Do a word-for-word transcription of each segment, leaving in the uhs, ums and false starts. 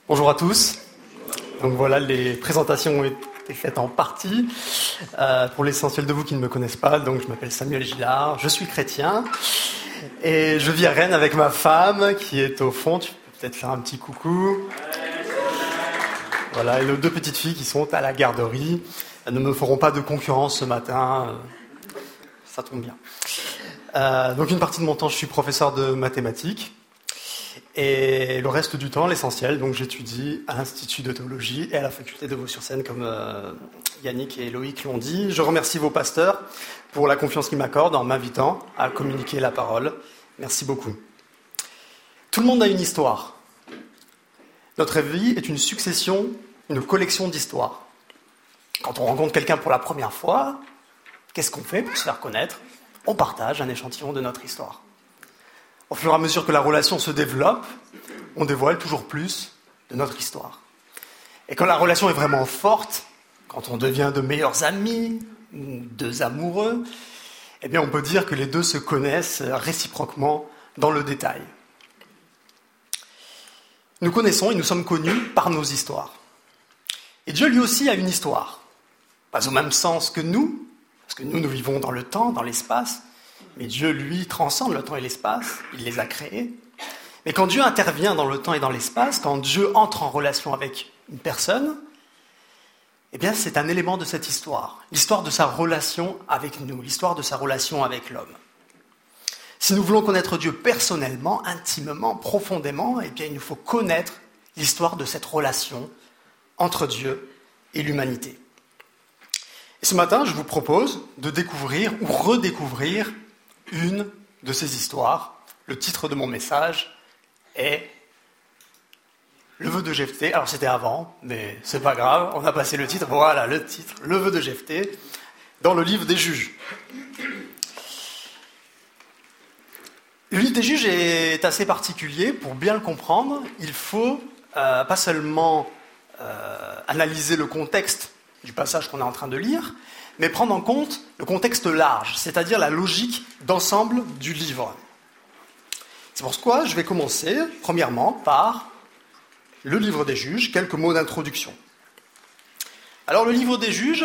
Bonjour à tous. Donc voilà, les présentations ont été faites en partie. Euh, pour l'essentiel de vous qui ne me connaissent pas, donc je m'appelle Samuel Gillard, je suis chrétien et je vis à Rennes avec ma femme qui est au fond. Tu peux peut-être faire un petit coucou. Voilà, et nos deux petites filles qui sont à la garderie. Elles ne me feront pas de concurrence ce matin. Ça tombe bien. Euh, donc une partie de mon temps, je suis professeur de mathématiques. Et le reste du temps, l'essentiel, donc j'étudie à l'Institut de théologie et à la faculté de Vaux-sur-Seine, comme euh, Yannick et Loïc l'ont dit. Je remercie vos pasteurs pour la confiance qu'ils m'accordent en m'invitant à communiquer la parole. Merci beaucoup. Tout le monde a une histoire. Notre vie est une succession, une collection d'histoires. Quand on rencontre quelqu'un pour la première fois, qu'est-ce qu'on fait pour se faire connaître ? On partage un échantillon de notre histoire. Au fur et à mesure que la relation se développe, on dévoile toujours plus de notre histoire. Et quand la relation est vraiment forte, quand on devient de meilleurs amis, ou deux amoureux, eh bien on peut dire que les deux se connaissent réciproquement dans le détail. Nous connaissons et nous sommes connus par nos histoires. Et Dieu lui aussi a une histoire. Pas au même sens que nous, parce que nous, nous vivons dans le temps, dans l'espace, mais Dieu, lui, transcende le temps et l'espace, il les a créés. Mais quand Dieu intervient dans le temps et dans l'espace, quand Dieu entre en relation avec une personne, eh bien c'est un élément de cette histoire, l'histoire de sa relation avec nous, l'histoire de sa relation avec l'homme. Si nous voulons connaître Dieu personnellement, intimement, profondément, eh bien il nous faut connaître l'histoire de cette relation entre Dieu et l'humanité. Et ce matin, je vous propose de découvrir ou redécouvrir une de ces histoires. Le titre de mon message est Le vœu de Jephthé. Alors c'était avant, mais c'est pas grave, on a passé le titre. Voilà le titre, Le vœu de Jephthé, dans le livre des Juges. Le livre des Juges est assez particulier. Pour bien le comprendre, il faut euh, pas seulement euh, analyser le contexte du passage qu'on est en train de lire, mais prendre en compte le contexte large, c'est-à-dire la logique d'ensemble du livre. C'est pourquoi je vais commencer, premièrement, par le livre des Juges, quelques mots d'introduction. Alors, le livre des Juges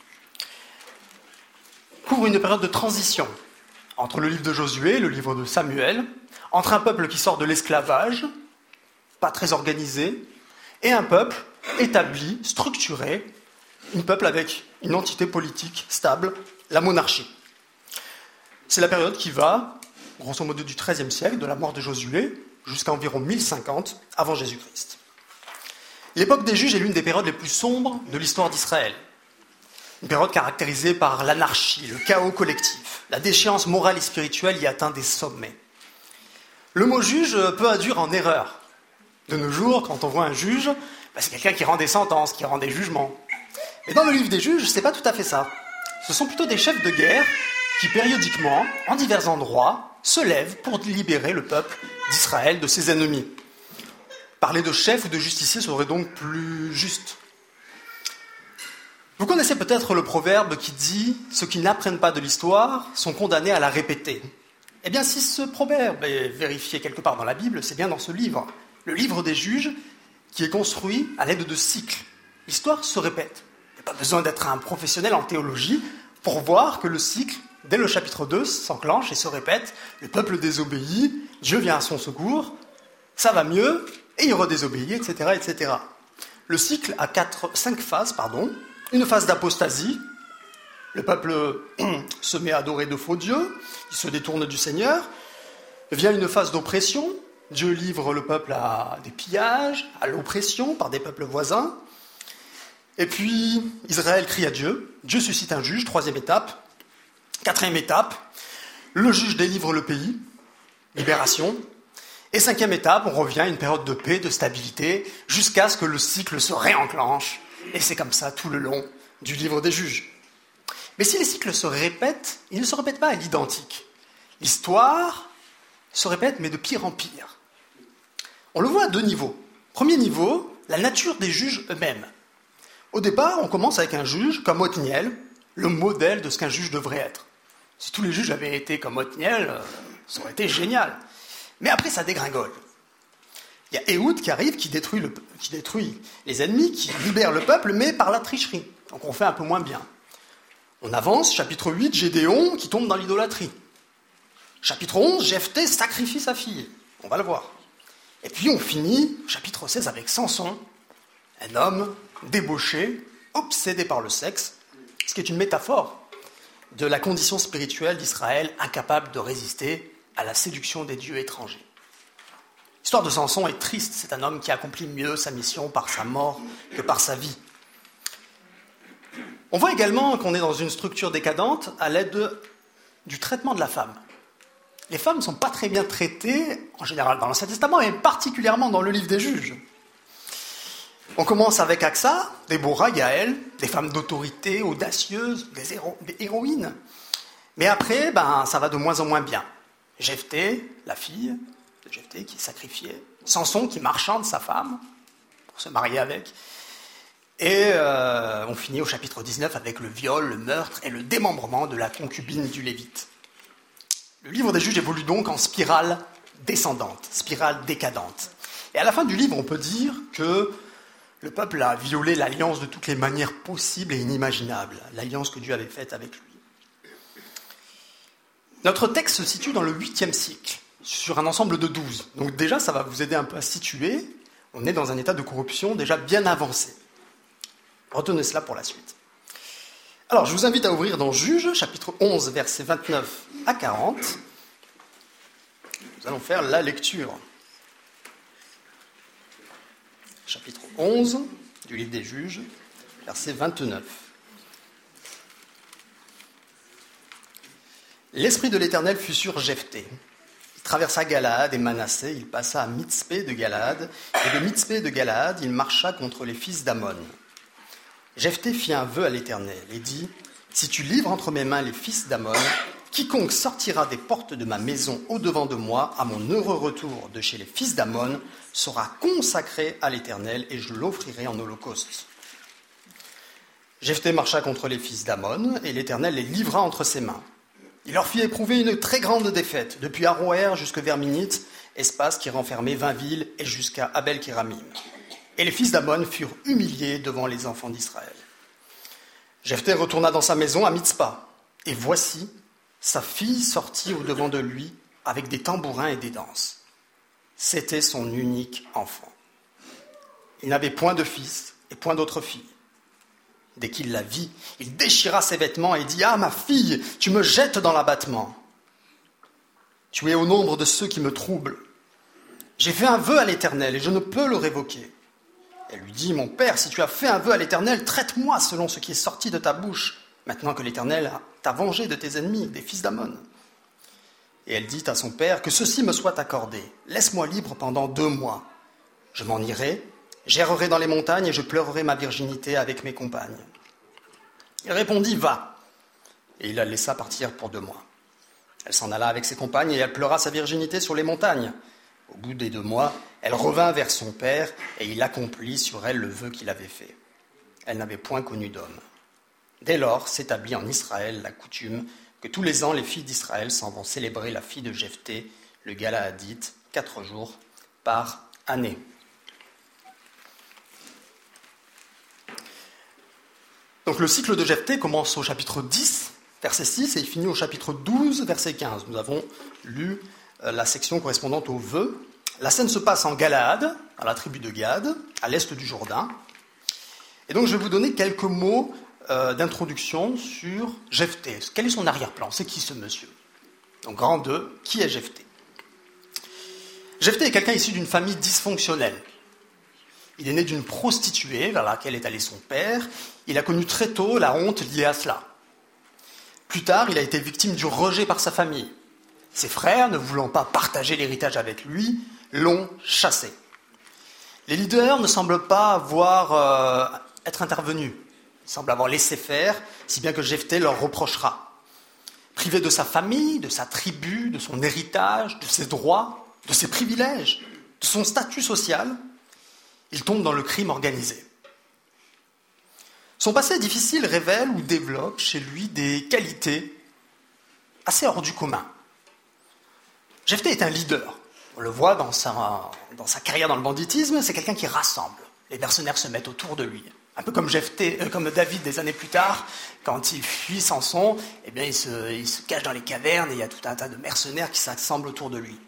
couvre une période de transition entre le livre de Josué et le livre de Samuel, entre un peuple qui sort de l'esclavage, pas très organisé, et un peuple établi, structuré, un peuple avec une entité politique stable, la monarchie. C'est la période qui va, grosso modo, du treizième siècle, de la mort de Josué, jusqu'à environ mille cinquante avant Jésus-Christ. L'époque des Juges est l'une des périodes les plus sombres de l'histoire d'Israël. Une période caractérisée par l'anarchie, le chaos collectif. La déchéance morale et spirituelle y atteint des sommets. Le mot juge peut induire en erreur. De nos jours, quand on voit un juge, ben c'est quelqu'un qui rend des sentences, qui rend des jugements. Mais dans le livre des Juges, ce n'est pas tout à fait ça. Ce sont plutôt des chefs de guerre qui, périodiquement, en divers endroits, se lèvent pour libérer le peuple d'Israël de ses ennemis. Parler de chef ou de justicier serait donc plus juste. Vous connaissez peut-être le proverbe qui dit « Ceux qui n'apprennent pas de l'histoire sont condamnés à la répéter ». Eh bien, si ce proverbe est vérifié quelque part dans la Bible, c'est bien dans ce livre, le livre des Juges, qui est construit à l'aide de cycles. L'histoire se répète. Il n'y a pas besoin d'être un professionnel en théologie pour voir que le cycle, dès le chapitre deux, s'enclenche et se répète. Le peuple désobéit, Dieu vient à son secours, ça va mieux, et il redésobéit, et cetera, et cetera. Le cycle a quatre, cinq phases, pardon. Une phase d'apostasie. Le peuple se met à adorer de faux dieux, il se détourne du Seigneur. Vient une phase d'oppression. Dieu livre le peuple à des pillages, à l'oppression par des peuples voisins. Et puis, Israël crie à Dieu. Dieu suscite un juge, troisième étape. Quatrième étape, le juge délivre le pays, libération. Et cinquième étape, on revient à une période de paix, de stabilité, jusqu'à ce que le cycle se réenclenche. Et c'est comme ça tout le long du livre des Juges. Mais si les cycles se répètent, ils ne se répètent pas à l'identique. L'histoire se répète, mais de pire en pire. On le voit à deux niveaux. Premier niveau, la nature des juges eux-mêmes. Au départ, on commence avec un juge comme Othniel, le modèle de ce qu'un juge devrait être. Si tous les juges avaient été comme Othniel, ça aurait été génial. Mais après, ça dégringole. Il y a Ehud qui arrive, qui détruit, le, qui détruit les ennemis, qui libère le peuple, mais par la tricherie. Donc on fait un peu moins bien. On avance, chapitre huit, Gédéon qui tombe dans l'idolâtrie. Chapitre onze, Jephthé sacrifie sa fille. On va le voir. Et puis on finit, chapitre seize, avec Samson, un homme débauché, obsédé par le sexe, ce qui est une métaphore de la condition spirituelle d'Israël, incapable de résister à la séduction des dieux étrangers. L'histoire de Samson est triste. C'est un homme qui accomplit mieux sa mission par sa mort que par sa vie. On voit également qu'on est dans une structure décadente à l'aide de, du traitement de la femme. Les femmes ne sont pas très bien traitées, en général dans l'Ancien Testament, et particulièrement dans le livre des Juges. On commence avec Aksa, Déborah, Yaël, des femmes d'autorité, audacieuses, des, héros, des héroïnes. Mais après, ben, ça va de moins en moins bien. Jephthé, la fille de Jephthé qui est sacrifiée. Samson qui marchande sa femme pour se marier avec. Et euh, on finit au chapitre dix-neuf avec le viol, le meurtre et le démembrement de la concubine du Lévite. Le livre des Juges évolue donc en spirale descendante, spirale décadente. Et à la fin du livre, on peut dire que le peuple a violé l'alliance de toutes les manières possibles et inimaginables, l'alliance que Dieu avait faite avec lui. Notre texte se situe dans le huitième siècle, sur un ensemble de douze. Donc déjà, ça va vous aider un peu à situer. On est dans un état de corruption déjà bien avancé. Retenez cela pour la suite. Alors, je vous invite à ouvrir dans Juges, chapitre onze, versets vingt-neuf à quarante. Nous allons faire la lecture. Chapitre onze du livre des Juges, verset vingt-neuf. L'esprit de l'Éternel fut sur Jephthé. Il traversa Galaad et Manassé, il passa à Mitzpé de Galaad, et de Mitzpé de Galaad, il marcha contre les fils d'Ammon. Jephthé fit un vœu à l'Éternel et dit « Si tu livres entre mes mains les fils d'Ammon, quiconque sortira des portes de ma maison au-devant de moi, à mon heureux retour de chez les fils d'Ammon, sera consacré à l'Éternel et je l'offrirai en holocauste. » Jephthé marcha contre les fils d'Ammon et l'Éternel les livra entre ses mains. Il leur fit éprouver une très grande défaite, depuis Aroër jusque vers Minite, espace qui renfermait vingt villes, et jusqu'à Abel-Kéramim. Et les fils d'Ammon furent humiliés devant les enfants d'Israël. Jephthé retourna dans sa maison à Mitzpa, et voici, sa fille sortit au-devant de lui avec des tambourins et des danses. C'était son unique enfant. Il n'avait point de fils et point d'autre fille. Dès qu'il la vit, il déchira ses vêtements et dit « Ah, ma fille, tu me jettes dans l'abattement. Tu es au nombre de ceux qui me troublent. J'ai fait un vœu à l'Éternel et je ne peux le révoquer. » Elle lui dit « Mon père, si tu as fait un vœu à l'Éternel, traite-moi selon ce qui est sorti de ta bouche, maintenant que l'Éternel t'a vengé de tes ennemis, des fils d'Ammon. » Et elle dit à son père « Que ceci me soit accordé. Laisse-moi libre pendant deux mois. Je m'en irai, j'errerai dans les montagnes et je pleurerai ma virginité avec mes compagnes. » Il répondit « Va. » Et il la laissa partir pour deux mois. Elle s'en alla avec ses compagnes et elle pleura sa virginité sur les montagnes. Au bout des deux mois, elle revint vers son père et il accomplit sur elle le vœu qu'il avait fait. Elle n'avait point connu d'homme. Dès lors s'établit en Israël la coutume que tous les ans les filles d'Israël s'en vont célébrer la fille de Jephthé, le Galaadite, quatre jours par année. Donc le cycle de Jephthé commence au chapitre dix, verset six, et il finit au chapitre douze, verset quinze. Nous avons lu la section correspondante au vœu. La scène se passe en Galaad, à la tribu de Gad, à l'est du Jourdain. Et donc je vais vous donner quelques mots euh, d'introduction sur Jephthé. Quel est son arrière-plan? C'est qui ce monsieur? Donc grand deux, qui est Jephthé? Jephthé est quelqu'un issu d'une famille dysfonctionnelle. Il est né d'une prostituée vers laquelle est allé son père. Il a connu très tôt la honte liée à cela. Plus tard, il a été victime du rejet par sa famille. Ses frères, ne voulant pas partager l'héritage avec lui, l'ont chassé. Les leaders ne semblent pas avoir euh, être intervenus. Ils semblent avoir laissé faire, si bien que Jephthé leur reprochera. Privé de sa famille, de sa tribu, de son héritage, de ses droits, de ses privilèges, de son statut social, il tombe dans le crime organisé. Son passé difficile révèle ou développe chez lui des qualités assez hors du commun. Jephthé est un leader. On le voit dans sa, dans sa carrière dans le banditisme, c'est quelqu'un qui rassemble. Les mercenaires se mettent autour de lui. Un peu comme, Jephthé, euh, comme David des années plus tard, quand il fuit Samson, eh bien, il, se, il se cache dans les cavernes et il y a tout un tas de mercenaires qui s'assemblent autour de lui.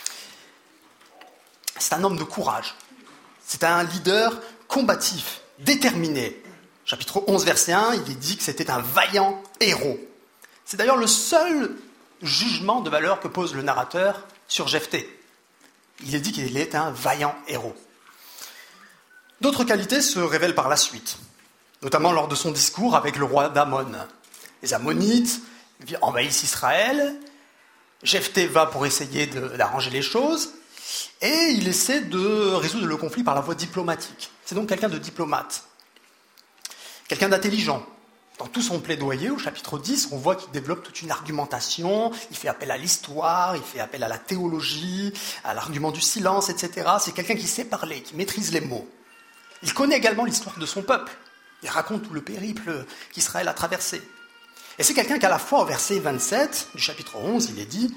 C'est un homme de courage. C'est un leader combatif, déterminé. Chapitre onze, verset un, il est dit que c'était un vaillant héros. C'est d'ailleurs le seul jugement de valeur que pose le narrateur sur Jephthé. Il est dit qu'il est un vaillant héros. D'autres qualités se révèlent par la suite, notamment lors de son discours avec le roi d'Amon. Les Ammonites envahissent Israël, Jephthé va pour essayer de, d'arranger les choses, et il essaie de résoudre le conflit par la voie diplomatique. C'est donc quelqu'un de diplomate, quelqu'un d'intelligent. Dans tout son plaidoyer, au chapitre dix, on voit qu'il développe toute une argumentation, il fait appel à l'histoire, il fait appel à la théologie, à l'argument du silence, et cetera. C'est quelqu'un qui sait parler, qui maîtrise les mots. Il connaît également l'histoire de son peuple. Il raconte tout le périple qu'Israël a traversé. Et c'est quelqu'un qu'à la fois, au verset vingt-sept du chapitre onze, il est dit,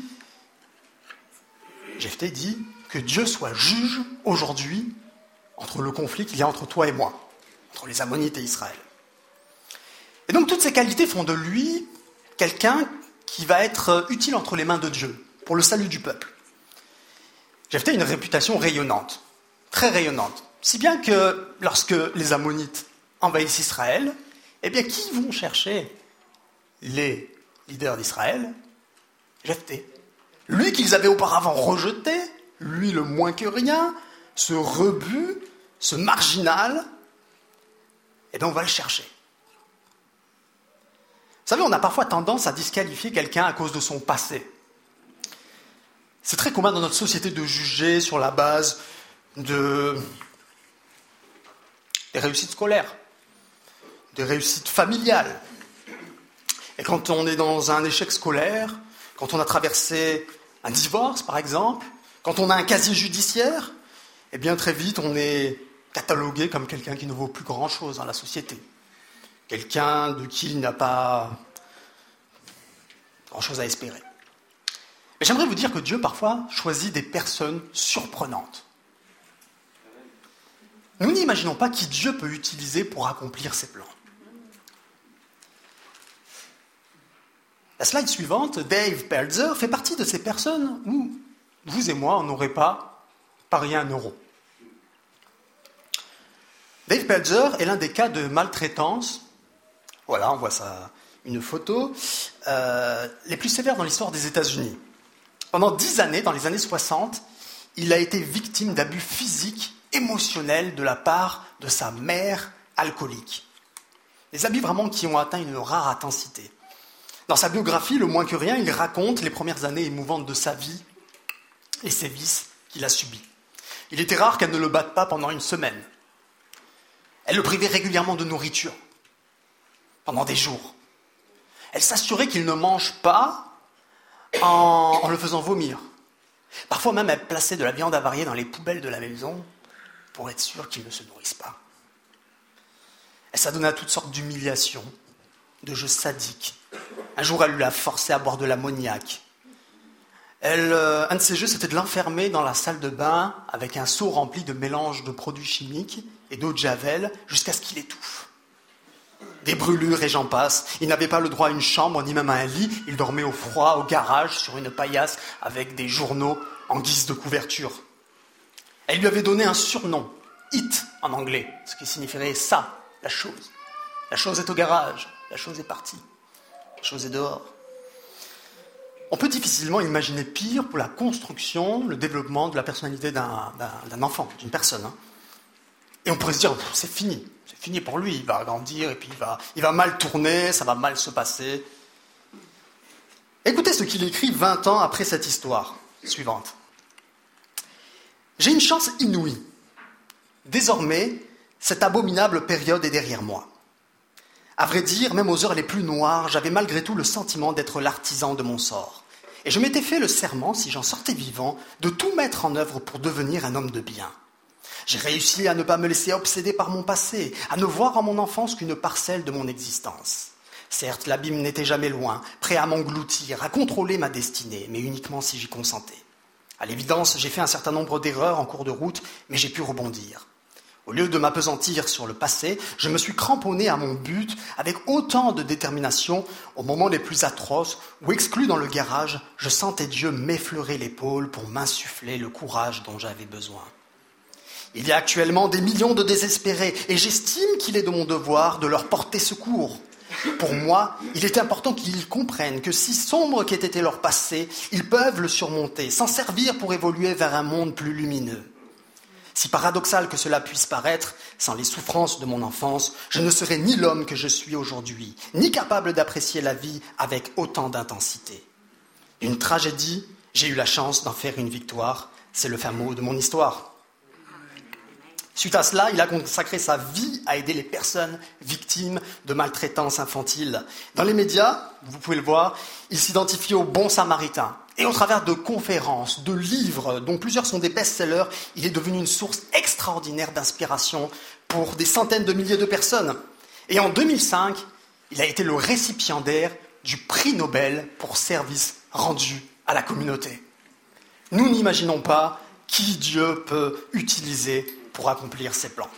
Jephthé dit, que Dieu soit juge aujourd'hui entre le conflit qu'il y a entre toi et moi, entre les Ammonites et Israël. Et donc toutes ces qualités font de lui quelqu'un qui va être utile entre les mains de Dieu, pour le salut du peuple. Jephthé a une réputation rayonnante, très rayonnante. Si bien que lorsque les Ammonites envahissent Israël, eh bien qui vont chercher les leaders d'Israël? Jephthé. Lui qu'ils avaient auparavant rejeté, lui le moins que rien, ce rebut, ce marginal, eh bien on va le chercher. Vous savez, on a parfois tendance à disqualifier quelqu'un à cause de son passé. C'est très commun dans notre société de juger sur la base de... des réussites scolaires, des réussites familiales. Et quand on est dans un échec scolaire, quand on a traversé un divorce, par exemple, quand on a un casier judiciaire, eh bien très vite, on est catalogué comme quelqu'un qui ne vaut plus grand-chose dans la société. Quelqu'un de qui il n'y a pas grand-chose à espérer. Mais j'aimerais vous dire que Dieu, parfois, choisit des personnes surprenantes. Nous n'imaginons pas qui Dieu peut utiliser pour accomplir ses plans. La slide suivante, Dave Pelzer, fait partie de ces personnes où vous et moi, on n'aurait pas parié un euro. Dave Pelzer est l'un des cas de maltraitance, voilà, on voit ça, une photo, euh, les plus sévères dans l'histoire des États-Unis. Pendant dix années, dans les années soixante, il a été victime d'abus physiques, émotionnels de la part de sa mère alcoolique. Des abus vraiment qui ont atteint une rare intensité. Dans sa biographie, le moins que rien, il raconte les premières années émouvantes de sa vie et ses vices qu'il a subis. Il était rare qu'elle ne le batte pas pendant une semaine. Elle le privait régulièrement de nourriture, pendant des jours. Elle s'assurait qu'il ne mange pas en, en le faisant vomir. Parfois même, elle plaçait de la viande avariée dans les poubelles de la maison pour être sûre qu'il ne se nourrisse pas. Elle s'adonnait à toutes sortes d'humiliations, de jeux sadiques. Un jour, elle lui a forcé à boire de l'ammoniac. Elle, euh, un de ses jeux, c'était de l'enfermer dans la salle de bain avec un seau rempli de mélanges de produits chimiques et d'eau de javel jusqu'à ce qu'il étouffe. Des brûlures et j'en passe. Il n'avait pas le droit à une chambre ni même à un lit. Il dormait au froid, au garage, sur une paillasse avec des journaux en guise de couverture. Elle lui avait donné un surnom, It en anglais, ce qui signifierait ça, la chose. La chose est au garage, la chose est partie, la chose est dehors. On peut difficilement imaginer pire pour la construction, le développement de la personnalité d'un, d'un, d'un enfant, d'une personne. Hein. Et on pourrait se dire, c'est fini, c'est fini pour lui, il va grandir et puis il va, il va mal tourner, ça va mal se passer. Écoutez ce qu'il écrit vingt ans après cette histoire suivante. J'ai une chance inouïe. Désormais, cette abominable période est derrière moi. À vrai dire, même aux heures les plus noires, j'avais malgré tout le sentiment d'être l'artisan de mon sort. Et je m'étais fait le serment, si j'en sortais vivant, de tout mettre en œuvre pour devenir un homme de bien. J'ai réussi à ne pas me laisser obséder par mon passé, à ne voir en mon enfance qu'une parcelle de mon existence. Certes, l'abîme n'était jamais loin, prêt à m'engloutir, à contrôler ma destinée, mais uniquement si j'y consentais. À l'évidence, j'ai fait un certain nombre d'erreurs en cours de route, mais j'ai pu rebondir. Au lieu de m'appesantir sur le passé, je me suis cramponné à mon but avec autant de détermination aux moments les plus atroces où, exclu dans le garage, je sentais Dieu m'effleurer l'épaule pour m'insuffler le courage dont j'avais besoin. Il y a actuellement des millions de désespérés et j'estime qu'il est de mon devoir de leur porter secours. Pour moi, il est important qu'ils comprennent que si sombre qu'ait été leur passé, ils peuvent le surmonter, s'en servir pour évoluer vers un monde plus lumineux. Si paradoxal que cela puisse paraître, sans les souffrances de mon enfance, je ne serais ni l'homme que je suis aujourd'hui, ni capable d'apprécier la vie avec autant d'intensité. D'une tragédie, j'ai eu la chance d'en faire une victoire. C'est le fin mot de mon histoire. Suite à cela, il a consacré sa vie à aider les personnes victimes de maltraitance infantile. Dans les médias, vous pouvez le voir, il s'identifie au bon samaritain. Et au travers de conférences, de livres, dont plusieurs sont des best-sellers, il est devenu une source extraordinaire d'inspiration pour des centaines de milliers de personnes. Et en deux mille cinq, il a été le récipiendaire du prix Nobel pour service rendu à la communauté. Nous n'imaginons pas qui Dieu peut utiliser pour accomplir ses plans.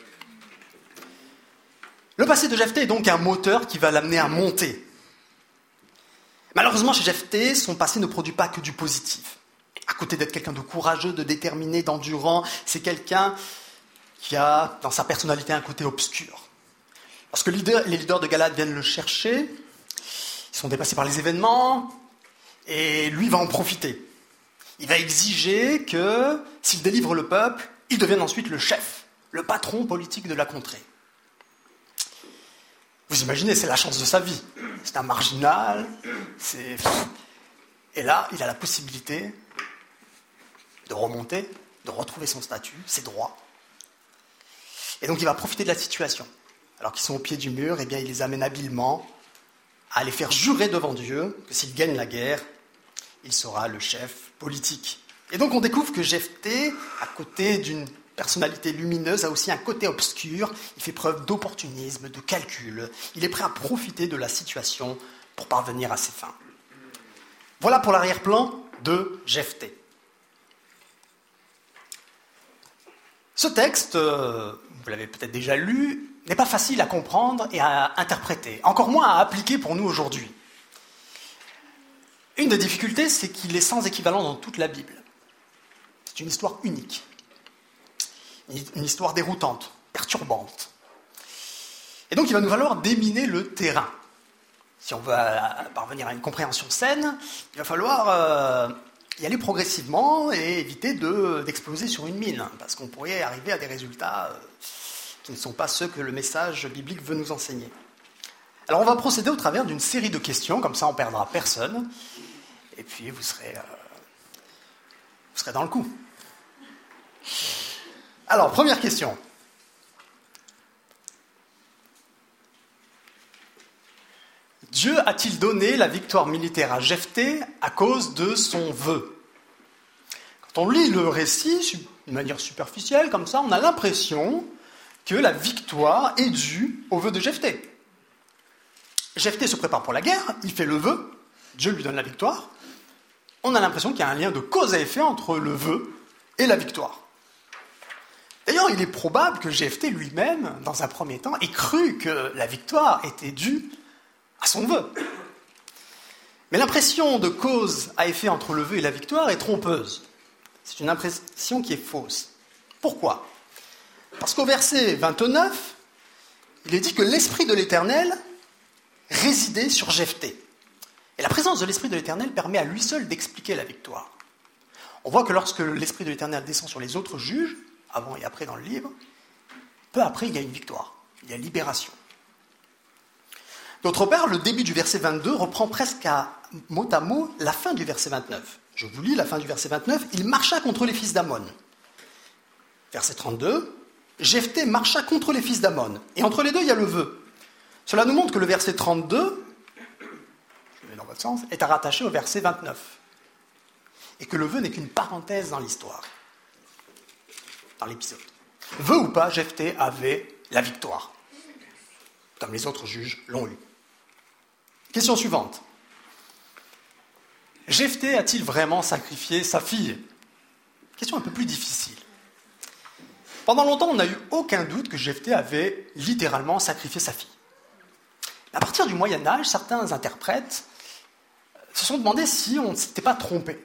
Le passé de Jephthé est donc un moteur qui va l'amener à monter. Malheureusement, chez Jephthé, son passé ne produit pas que du positif. À côté d'être quelqu'un de courageux, de déterminé, d'endurant, c'est quelqu'un qui a dans sa personnalité un côté obscur. Lorsque les leaders de Galate viennent le chercher, ils sont dépassés par les événements, et lui va en profiter. Il va exiger que, s'il délivre le peuple, il devienne ensuite le chef, le patron politique de la contrée. Vous imaginez, c'est la chance de sa vie. C'est un marginal, c'est... Et là, il a la possibilité de remonter, de retrouver son statut, ses droits. Et donc il va profiter de la situation. Alors qu'ils sont au pied du mur, eh bien, il les amène habilement à les faire jurer devant Dieu que s'il gagne la guerre, il sera le chef politique. Et donc on découvre que Jephthé, à côté d'une personnalité lumineuse, a aussi un côté obscur. Il fait preuve d'opportunisme, de calcul. Il est prêt à profiter de la situation pour parvenir à ses fins. Voilà pour l'arrière-plan de Jephthé. Ce texte, euh, vous l'avez peut-être déjà lu, n'est pas facile à comprendre et à interpréter, encore moins à appliquer pour nous aujourd'hui. Une des difficultés, c'est qu'il est sans équivalent dans toute la Bible. C'est une histoire unique. Une histoire déroutante, perturbante. Et donc il va nous falloir déminer le terrain. Si on veut parvenir à une compréhension saine, il va falloir euh, y aller progressivement et éviter de, d'exploser sur une mine, parce qu'on pourrait arriver à des résultats euh, qui ne sont pas ceux que le message biblique veut nous enseigner. Alors on va procéder au travers d'une série de questions, comme ça on ne perdra personne, et puis vous serez, euh, vous serez dans le coup. Alors, première question. Dieu a-t-il donné la victoire militaire à Jephthé à cause de son vœu ? Quand on lit le récit de manière superficielle, comme ça, on a l'impression que la victoire est due au vœu de Jephthé. Jephthé se prépare pour la guerre, il fait le vœu, Dieu lui donne la victoire. On a l'impression qu'il y a un lien de cause à effet entre le vœu et la victoire. D'ailleurs, il est probable que Jephthé lui-même, dans un premier temps, ait cru que la victoire était due à son vœu. Mais l'impression de cause à effet entre le vœu et la victoire est trompeuse. C'est une impression qui est fausse. Pourquoi ? Parce qu'au verset vingt-neuf, il est dit que l'Esprit de l'Éternel résidait sur Jephthé. Et la présence de l'Esprit de l'Éternel permet à lui seul d'expliquer la victoire. On voit que lorsque l'Esprit de l'Éternel descend sur les autres juges, avant et après dans le livre, peu après, il y a une victoire, il y a libération. D'autre part, le début du verset vingt-deux reprend presque à mot à mot la fin du verset vingt-neuf. Je vous lis la fin du verset vingt-neuf. « Il marcha contre les fils d'Ammon. » Verset trente-deux. « Jephthé marcha contre les fils d'Ammon. » Et entre les deux, il y a le vœu. Cela nous montre que le verset trente-deux, je le mets dans votre sens, est à rattacher au verset vingt-neuf. Et que le vœu n'est qu'une parenthèse dans l'histoire. Dans l'épisode. Vœu ou pas, Jephthé avait la victoire, comme les autres juges l'ont eu. Question suivante. Jephthé a-t-il vraiment sacrifié sa fille ? Question un peu plus difficile. Pendant longtemps, on n'a eu aucun doute que Jephthé avait littéralement sacrifié sa fille. À partir du Moyen-Âge, certains interprètes se sont demandé si on ne s'était pas trompé,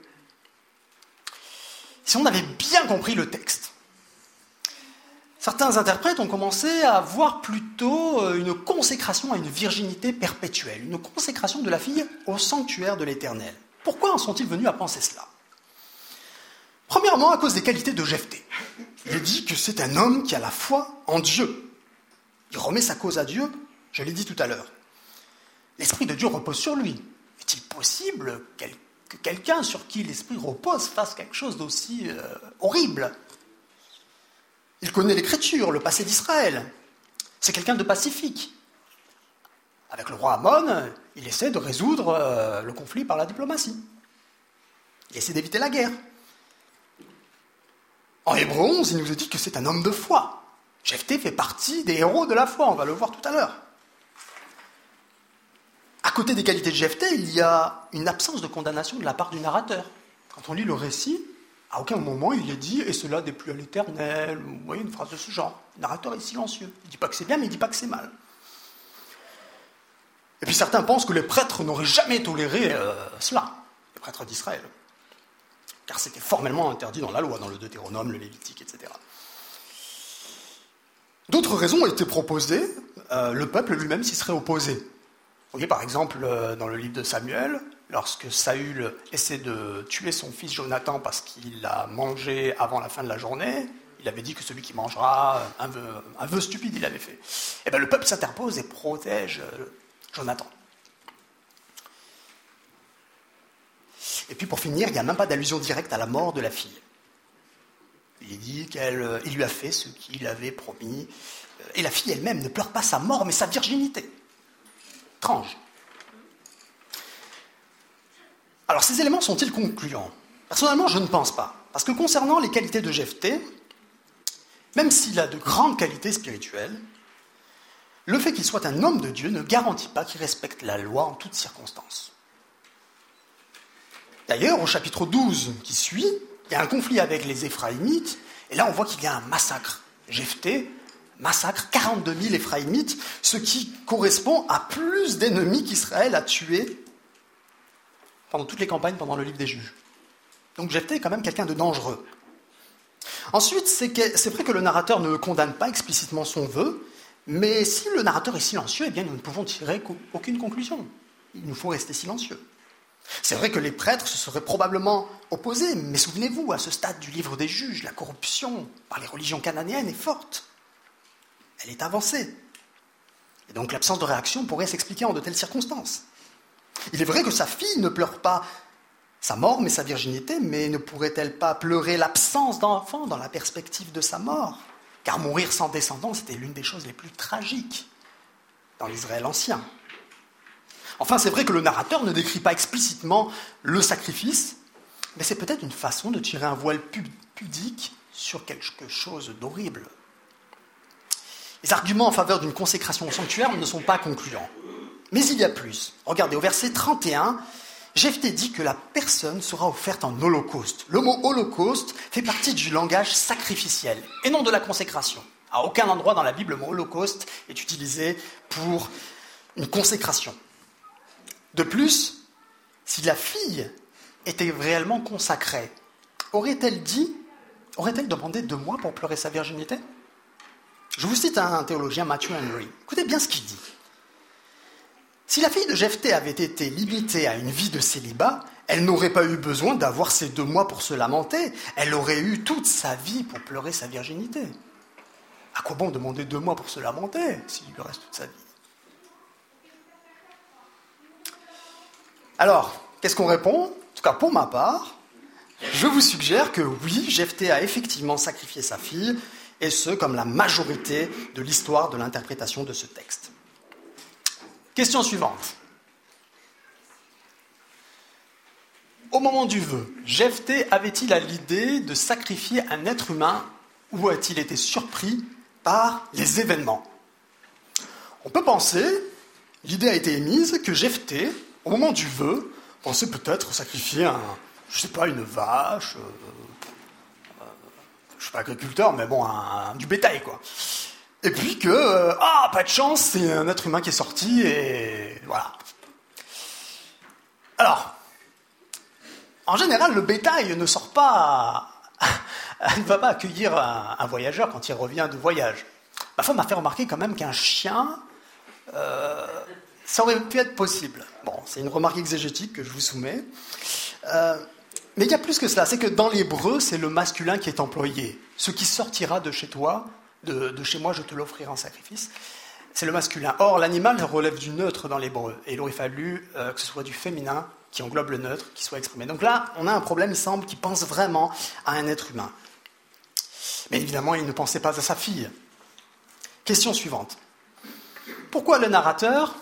si on avait bien compris le texte. Certains interprètes ont commencé à voir plutôt une consécration à une virginité perpétuelle, une consécration de la fille au sanctuaire de l'Éternel. Pourquoi en sont-ils venus à penser cela ? Premièrement, à cause des qualités de Jephthé. Il est dit que c'est un homme qui a la foi en Dieu. Il remet sa cause à Dieu, je l'ai dit tout à l'heure. L'Esprit de Dieu repose sur lui. Est-il possible que quelqu'un sur qui l'Esprit repose fasse quelque chose d'aussi euh, horrible ? Il connaît l'Écriture, le passé d'Israël. C'est quelqu'un de pacifique. Avec le roi Amon, il essaie de résoudre euh, le conflit par la diplomatie. Il essaie d'éviter la guerre. En Hébreu onze, il nous est dit que c'est un homme de foi. Jephthé fait partie des héros de la foi, on va le voir tout à l'heure. À côté des qualités de Jephthé, il y a une absence de condamnation de la part du narrateur. Quand on lit le récit, à aucun moment il est dit « et cela déplut à l'Éternel » ou vous voyez, une phrase de ce genre. Le narrateur est silencieux. Il ne dit pas que c'est bien, mais il ne dit pas que c'est mal. Et puis certains pensent que les prêtres n'auraient jamais toléré euh, cela, les prêtres d'Israël. Car c'était formellement interdit dans la loi, dans le Deutéronome, le Lévitique, et cetera. D'autres raisons ont été proposées. Euh, le peuple lui-même s'y serait opposé. Vous voyez, par exemple, euh, dans le livre de Samuel, lorsque Saül essaie de tuer son fils Jonathan parce qu'il a mangé avant la fin de la journée, il avait dit que celui qui mangera, un vœu, un vœu stupide il avait fait. Et bien le peuple s'interpose et protège euh, Jonathan. Et puis pour finir, il n'y a même pas d'allusion directe à la mort de la fille. Il est dit qu'il lui a fait ce qu'il avait promis. Et la fille elle-même ne pleure pas sa mort, mais sa virginité. Étrange. Alors ces éléments sont-ils concluants ? Personnellement, je ne pense pas. Parce que concernant les qualités de Jephthé, même s'il a de grandes qualités spirituelles, le fait qu'il soit un homme de Dieu ne garantit pas qu'il respecte la loi en toutes circonstances. D'ailleurs, au chapitre douze qui suit, il y a un conflit avec les Éphraïmites, et là on voit qu'il y a un massacre. Jephthé massacre quarante-deux mille Éphraïmites, ce qui correspond à plus d'ennemis qu'Israël a tués pendant toutes les campagnes, pendant le livre des Juges. Donc Jephthé est quand même quelqu'un de dangereux. Ensuite, c'est, que, c'est vrai que le narrateur ne condamne pas explicitement son vœu, mais si le narrateur est silencieux, eh bien nous ne pouvons tirer aucune conclusion. Il nous faut rester silencieux. C'est vrai que les prêtres se seraient probablement opposés, mais souvenez-vous, à ce stade du livre des Juges, la corruption par les religions cananéennes est forte. Elle est avancée. Et donc l'absence de réaction pourrait s'expliquer en de telles circonstances. Il est vrai que sa fille ne pleure pas sa mort, mais sa virginité, mais ne pourrait-elle pas pleurer l'absence d'enfant dans la perspective de sa mort ? Car mourir sans descendance était l'une des choses les plus tragiques dans l'Israël ancien. Enfin, c'est vrai que le narrateur ne décrit pas explicitement le sacrifice, mais c'est peut-être une façon de tirer un voile pudique sur quelque chose d'horrible. Les arguments en faveur d'une consécration au sanctuaire ne sont pas concluants. Mais il y a plus. Regardez, au verset trente et un, Jephthé dit que la personne sera offerte en holocauste. Le mot holocauste fait partie du langage sacrificiel et non de la consécration. À aucun endroit dans la Bible, le mot holocauste est utilisé pour une consécration. De plus, si la fille était réellement consacrée, aurait-elle dit, aurait-elle demandé deux mois pour pleurer sa virginité ? Je vous cite un théologien, Matthew Henry. Écoutez bien ce qu'il dit. Si la fille de Jephthé avait été limitée à une vie de célibat, elle n'aurait pas eu besoin d'avoir ces deux mois pour se lamenter. Elle aurait eu toute sa vie pour pleurer sa virginité. À quoi bon demander deux mois pour se lamenter s'il lui reste toute sa vie ? Alors, qu'est-ce qu'on répond ? En tout cas, pour ma part, je vous suggère que oui, Jephthé a effectivement sacrifié sa fille, et ce, comme la majorité de l'histoire de l'interprétation de ce texte. Question suivante. Au moment du vœu, Jephthé avait-il à l'idée de sacrifier un être humain ou a-t-il été surpris par les événements ? On peut penser, l'idée a été émise, que Jephthé, au moment du vœu, pensait peut-être sacrifier un, je sais pas, une vache, je suis pas agriculteur, mais bon, un, un, du bétail, quoi. Et puis que, euh, ah, pas de chance, c'est un être humain qui est sorti, et voilà. Alors, en général, le bétail ne sort pas, à, ne va pas accueillir un, un voyageur quand il revient de voyage. Ma femme m'a fait remarquer quand même qu'un chien, euh, ça aurait pu être possible. Bon, c'est une remarque exégétique que je vous soumets. Euh, mais il y a plus que cela, c'est que dans l'hébreu, c'est le masculin qui est employé. Ce qui sortira de chez toi, de, de chez moi, je te l'offrirai en sacrifice, c'est le masculin. Or, l'animal relève du neutre dans l'hébreu, et il aurait fallu euh, que ce soit du féminin qui englobe le neutre, qui soit exprimé. Donc là, on a un problème, il semble, qui pense vraiment à un être humain. Mais évidemment, il ne pensait pas à sa fille. Question suivante. Pourquoi le narrateur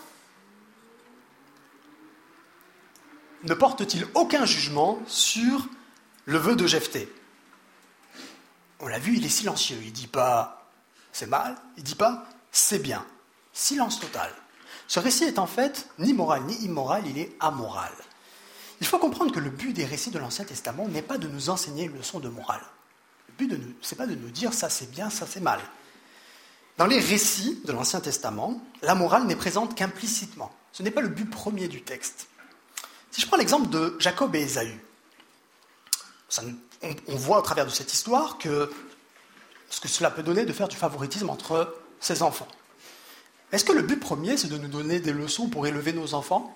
ne porte-t-il aucun jugement sur le vœu de Jephthé? On l'a vu, il est silencieux. Il ne dit pas « c'est mal », il ne dit pas « c'est bien ». Silence total. Ce récit est en fait ni moral ni immoral, il est amoral. Il faut comprendre que le but des récits de l'Ancien Testament n'est pas de nous enseigner une leçon de morale. Le but, ce n'est pas de nous dire « ça c'est bien, ça c'est mal ». Dans les récits de l'Ancien Testament, la morale n'est présente qu'implicitement. Ce n'est pas le but premier du texte. Si je prends l'exemple de Jacob et Ésaü, ça, on, on voit au travers de cette histoire que ce que cela peut donner de faire du favoritisme entre ses enfants. Est-ce que le but premier, c'est de nous donner des leçons pour élever nos enfants?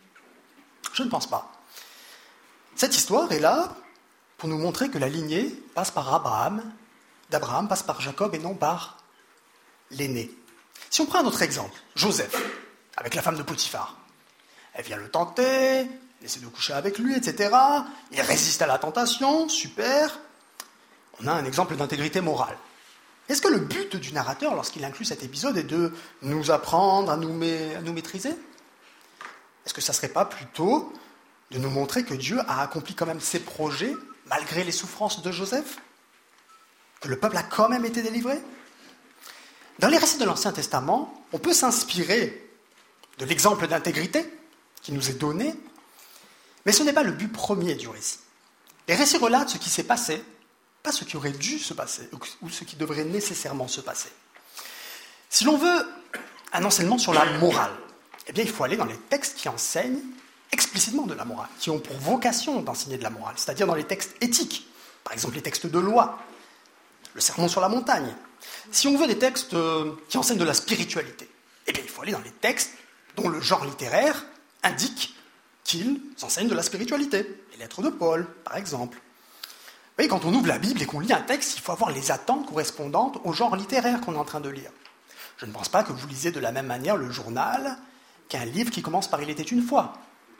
Je ne pense pas. Cette histoire est là pour nous montrer que la lignée passe par Abraham, d'Abraham passe par Jacob et non par l'aîné. Si on prend un autre exemple, Joseph, avec la femme de Potiphar. Elle vient le tenter, il essaie de coucher avec lui, et cetera. Il résiste à la tentation, super. On a un exemple d'intégrité morale. Est-ce que le but du narrateur, lorsqu'il inclut cet épisode, est de nous apprendre à nous, ma- à nous maîtriser? Est-ce que ça ne serait pas plutôt de nous montrer que Dieu a accompli quand même ses projets, malgré les souffrances de Joseph? Que le peuple a quand même été délivré? Dans les récits de l'Ancien Testament, on peut s'inspirer de l'exemple d'intégrité qui nous est donné, mais ce n'est pas le but premier du récit. Les récits relatent ce qui s'est passé, pas ce qui aurait dû se passer, ou ce qui devrait nécessairement se passer. Si l'on veut un enseignement sur la morale, eh bien il faut aller dans les textes qui enseignent explicitement de la morale, qui ont pour vocation d'enseigner de la morale, c'est-à-dire dans les textes éthiques, par exemple les textes de loi, le sermon sur la montagne. Si on veut des textes qui enseignent de la spiritualité, eh bien il faut aller dans les textes dont le genre littéraire indique qu'ils enseignent de la spiritualité. Les lettres de Paul, par exemple. Vous voyez, quand on ouvre la Bible et qu'on lit un texte, il faut avoir les attentes correspondantes au genre littéraire qu'on est en train de lire. Je ne pense pas que vous lisez de la même manière le journal qu'un livre qui commence par « Il était une fois ».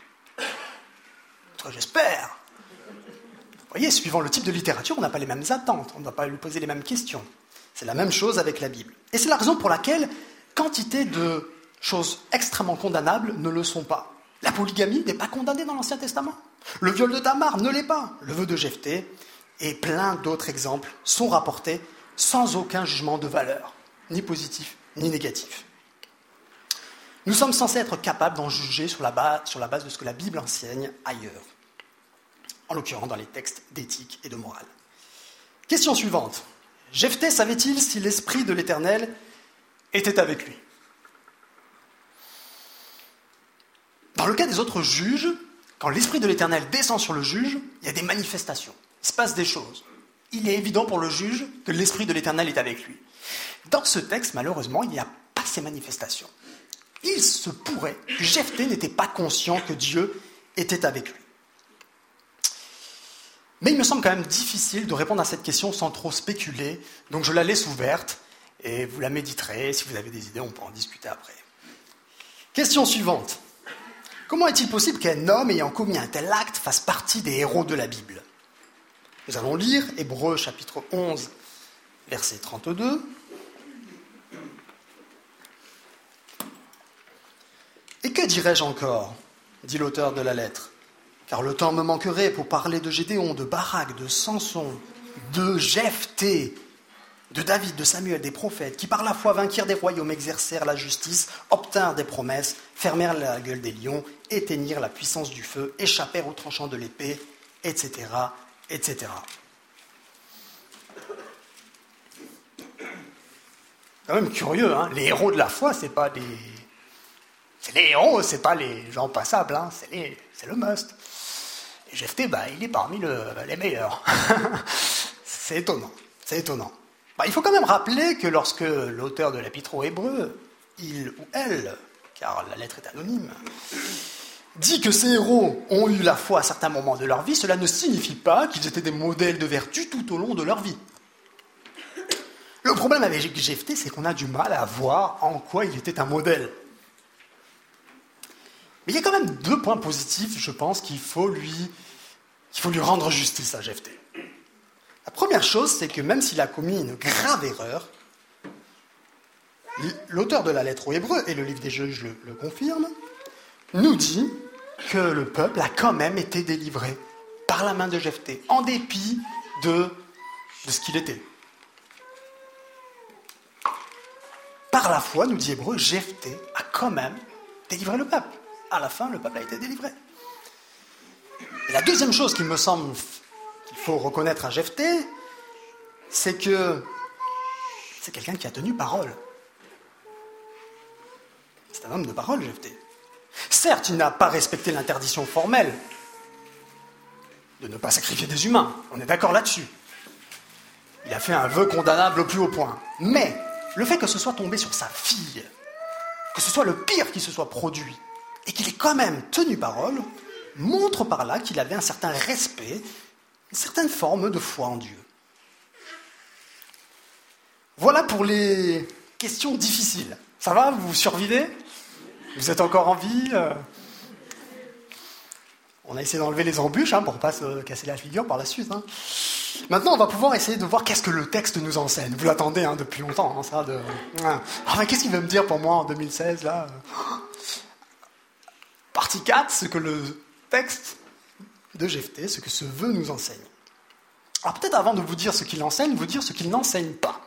J'espère. Vous voyez, suivant le type de littérature, on n'a pas les mêmes attentes, on ne doit pas lui poser les mêmes questions. C'est la même chose avec la Bible. Et c'est la raison pour laquelle quantité de choses extrêmement condamnables ne le sont pas. La polygamie n'est pas condamnée dans l'Ancien Testament. Le viol de Tamar ne l'est pas. Le vœu de Jephthé et plein d'autres exemples sont rapportés sans aucun jugement de valeur, ni positif, ni négatif. Nous sommes censés être capables d'en juger sur la base, sur la base de ce que la Bible enseigne ailleurs, en l'occurrence dans les textes d'éthique et de morale. Question suivante. Jephthé savait-il si l'Esprit de l'Éternel était avec lui? Dans le cas des autres juges, quand l'Esprit de l'Éternel descend sur le juge, il y a des manifestations, il se passe des choses. Il est évident pour le juge que l'Esprit de l'Éternel est avec lui. Dans ce texte, malheureusement, il n'y a pas ces manifestations. Il se pourrait que Jephthé n'était pas conscient que Dieu était avec lui. Mais il me semble quand même difficile de répondre à cette question sans trop spéculer, donc je la laisse ouverte et vous la méditerez. Si vous avez des idées, on peut en discuter après. Question suivante. Comment est-il possible qu'un homme ayant commis un tel acte fasse partie des héros de la Bible? Nous allons lire Hébreux chapitre onze, verset trente-deux. Et que dirais-je encore, dit l'auteur de la lettre, car le temps me manquerait pour parler de Gédéon, de Barak, de Samson, de Jephthé, de David, de Samuel, des prophètes, qui par la foi vainquirent des royaumes, exercèrent la justice, obtinrent des promesses, fermèrent la gueule des lions, éteignirent la puissance du feu, échappèrent aux tranchants de l'épée, et cetera, et cetera. quand même curieux, hein. Les héros de la foi, c'est pas des... C'est les héros, c'est pas les gens passables, hein. c'est, les... c'est le must. Et Jephthé, bah, il est parmi le... les meilleurs. C'est étonnant, c'est étonnant. Bah, il faut quand même rappeler que lorsque l'auteur de l'Épître aux Hébreux, il ou elle, car la lettre est anonyme, dit que ces héros ont eu la foi à certains moments de leur vie, cela ne signifie pas qu'ils étaient des modèles de vertu tout au long de leur vie. Le problème avec Jephthé, c'est qu'on a du mal à voir en quoi il était un modèle. Mais il y a quand même deux points positifs, je pense, qu'il faut lui, qu'il faut lui rendre justice à Jephthé. La première chose, c'est que même s'il a commis une grave erreur, l'auteur de la lettre aux Hébreux, et le livre des Juges le, le confirme, nous dit que le peuple a quand même été délivré par la main de Jephthé, en dépit de, de ce qu'il était. Par la foi, nous dit Hébreux, Jephthé a quand même délivré le peuple. À la fin, le peuple a été délivré. Et la deuxième chose qui me semble qu'il faut reconnaître à Jephthé, c'est que c'est quelqu'un qui a tenu parole. C'est un homme de parole, Jephthé. Certes, il n'a pas respecté l'interdiction formelle de ne pas sacrifier des humains. On est d'accord là-dessus. Il a fait un vœu condamnable au plus haut point. Mais le fait que ce soit tombé sur sa fille, que ce soit le pire qui se soit produit, et qu'il ait quand même tenu parole, montre par là qu'il avait un certain respect, une certaine forme de foi en Dieu. Voilà pour les questions difficiles. Ça va, vous survivez ? Vous êtes encore en vie ? On a essayé d'enlever les embûches hein, pour ne pas se casser la figure par la suite. Hein. Maintenant, on va pouvoir essayer de voir qu'est-ce que le texte nous enseigne. Vous l'attendez hein, depuis longtemps, hein, ça. De... Enfin, qu'est-ce qu'il veut me dire pour moi en deux mille seize, là ? Partie quatre, ce que le texte de Jephthé, ce que ce vœu nous enseigne. Alors peut-être avant de vous dire ce qu'il enseigne, vous dire ce qu'il n'enseigne pas.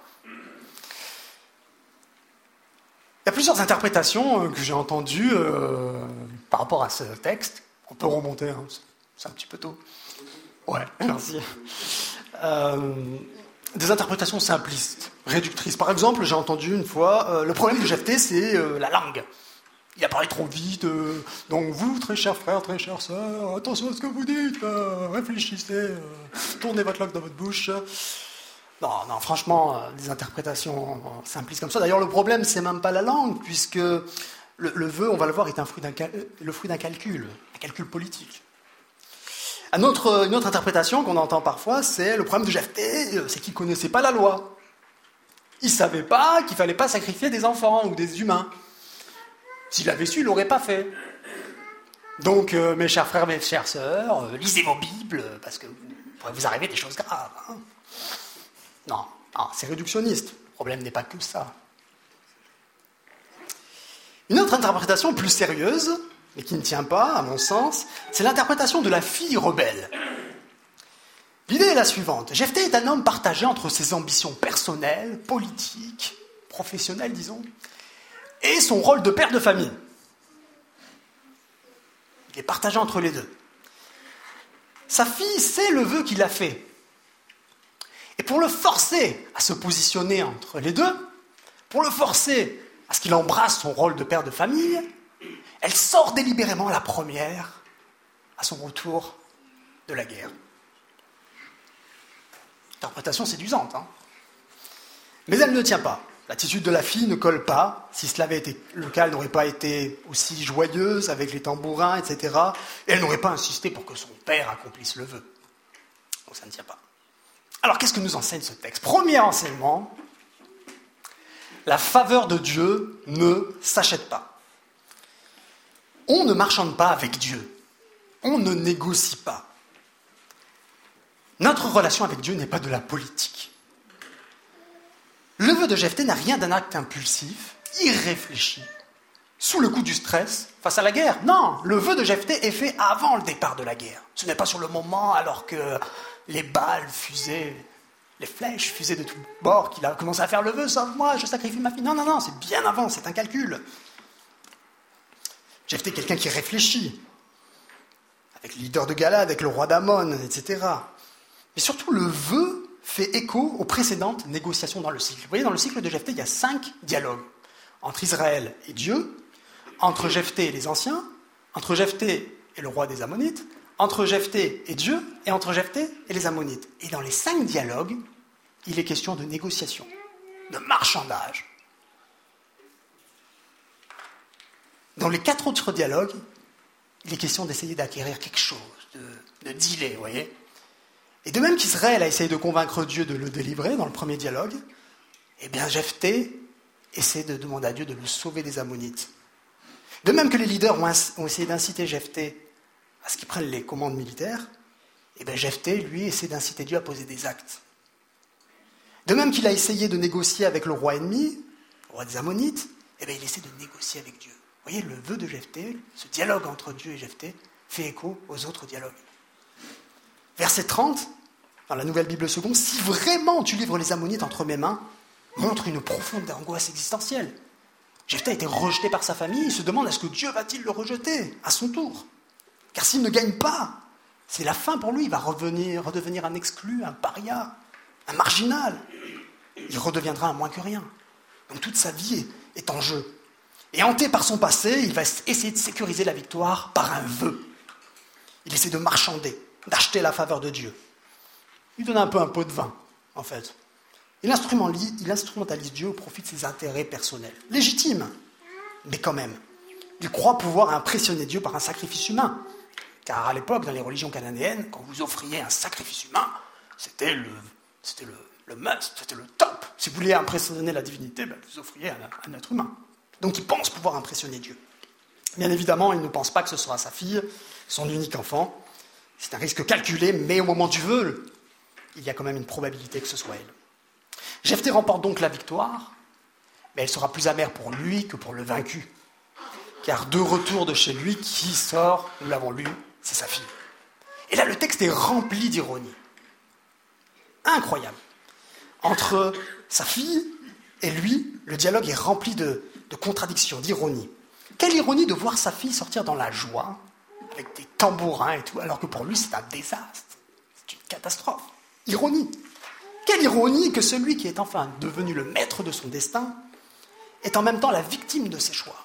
Il y a plusieurs interprétations que j'ai entendues euh, par rapport à ce texte. On peut remonter, hein, c'est un petit peu tôt. Ouais, merci. Euh, des interprétations simplistes, réductrices. Par exemple, j'ai entendu une fois, euh, le problème de Jephthé, c'est euh, la langue. Il a parlé trop vite, euh, donc vous, très chers frères, très chères sœurs, attention à ce que vous dites, euh, réfléchissez, euh, tournez votre langue dans votre bouche. Non, non, franchement, euh, des interprétations euh, simplistes comme ça. D'ailleurs, le problème, c'est même pas la langue, puisque le, le vœu, on va le voir, est un fruit d'un, le fruit d'un calcul, un calcul politique. Un autre, une autre interprétation qu'on entend parfois, c'est le problème de Jephthé, c'est qu'il ne connaissait pas la loi. Il ne savait pas qu'il ne fallait pas sacrifier des enfants ou des humains. S'il avait su, il ne l'aurait pas fait. Donc, euh, mes chers frères, mes chères sœurs, euh, lisez vos Bibles, parce que pourrait vous arriver des choses graves. Hein. Non, non, c'est réductionniste. Le problème n'est pas que ça. Une autre interprétation plus sérieuse, mais qui ne tient pas, à mon sens, c'est l'interprétation de la fille rebelle. L'idée est la suivante. Jephthé est un homme partagé entre ses ambitions personnelles, politiques, professionnelles, disons, et son rôle de père de famille. Il est partagé entre les deux. Sa fille sait le vœu qu'il a fait. Et pour le forcer à se positionner entre les deux, pour le forcer à ce qu'il embrasse son rôle de père de famille, elle sort délibérément la première à son retour de la guerre. Interprétation séduisante, hein. Mais elle ne tient pas. L'attitude de la fille ne colle pas. Si cela avait été le cas, elle n'aurait pas été aussi joyeuse avec les tambourins, et cetera. Et elle n'aurait pas insisté pour que son père accomplisse le vœu. Donc ça ne tient pas. Alors qu'est-ce que nous enseigne ce texte ? Premier enseignement, la faveur de Dieu ne s'achète pas. On ne marchande pas avec Dieu. On ne négocie pas. Notre relation avec Dieu n'est pas de la politique. Le vœu de Jephthé n'a rien d'un acte impulsif, irréfléchi, sous le coup du stress, face à la guerre. Non, le vœu de Jephthé est fait avant le départ de la guerre. Ce n'est pas sur le moment, alors que les balles fusaient, les flèches fusaient de tous bords, qu'il a commencé à faire le vœu, sauve-moi, je sacrifie ma fille. Non, non, non, c'est bien avant, c'est un calcul. Jephthé est quelqu'un qui réfléchit, avec le leader de Galade, avec le roi d'Ammon, et cetera. Mais surtout, le vœu fait écho aux précédentes négociations dans le cycle. Vous voyez, dans le cycle de Jephthé, il y a cinq dialogues entre Israël et Dieu, entre Jephthé et les anciens, entre Jephthé et le roi des Ammonites, entre Jephthé et Dieu, et entre Jephthé et les Ammonites. Et dans les cinq dialogues, il est question de négociation, de marchandage. Dans les quatre autres dialogues, il est question d'essayer d'acquérir quelque chose, de, de dealer, vous voyez. Et de même qu'Israël a essayé de convaincre Dieu de le délivrer dans le premier dialogue, eh bien Jephthé essaie de demander à Dieu de le sauver des Ammonites. De même que les leaders ont, ins- ont essayé d'inciter Jephthé à ce qu'il prenne les commandes militaires, eh bien Jephthé, lui, essaie d'inciter Dieu à poser des actes. De même qu'il a essayé de négocier avec le roi ennemi, le roi des Ammonites, eh bien il essaie de négocier avec Dieu. Vous voyez, le vœu de Jephthé, ce dialogue entre Dieu et Jephthé, fait écho aux autres dialogues. Verset trente, dans la Nouvelle Bible seconde, « Si vraiment tu livres les Ammonites entre mes mains, montre une profonde angoisse existentielle. » Jephthé a été rejeté par sa famille, il se demande est-ce que Dieu va-t-il le rejeter à son tour ? Car s'il ne gagne pas, c'est la fin pour lui, il va revenir, redevenir un exclu, un paria, un marginal. Il redeviendra un moins que rien. Donc toute sa vie est, est en jeu. Et hanté par son passé, il va essayer de sécuriser la victoire par un vœu. Il essaie de marchander, d'acheter la faveur de Dieu. Il donne un peu un pot de vin, en fait. Il instrumentalise, il instrumentalise Dieu au profit de ses intérêts personnels. Légitime, mais quand même. Il croit pouvoir impressionner Dieu par un sacrifice humain. Car à l'époque, dans les religions cananéennes, quand vous offriez un sacrifice humain, c'était le, c'était le, le must, c'était le top. Si vous vouliez impressionner la divinité, ben vous offriez un, un être humain. Donc il pense pouvoir impressionner Dieu. Bien évidemment, il ne pense pas que ce sera sa fille, son unique enfant. C'est un risque calculé, mais au moment du vœu, il y a quand même une probabilité que ce soit elle. Jephthé remporte donc la victoire, mais elle sera plus amère pour lui que pour le vaincu. Car de retour de chez lui, qui sort, nous l'avons lu, c'est sa fille. Et là, le texte est rempli d'ironie. Incroyable. Entre sa fille et lui, le dialogue est rempli de, de contradictions, d'ironie. Quelle ironie de voir sa fille sortir dans la joie, avec des tambourins et tout, alors que pour lui, c'est un désastre. C'est une catastrophe. Ironie. Quelle ironie que celui qui est enfin devenu le maître de son destin est en même temps la victime de ses choix.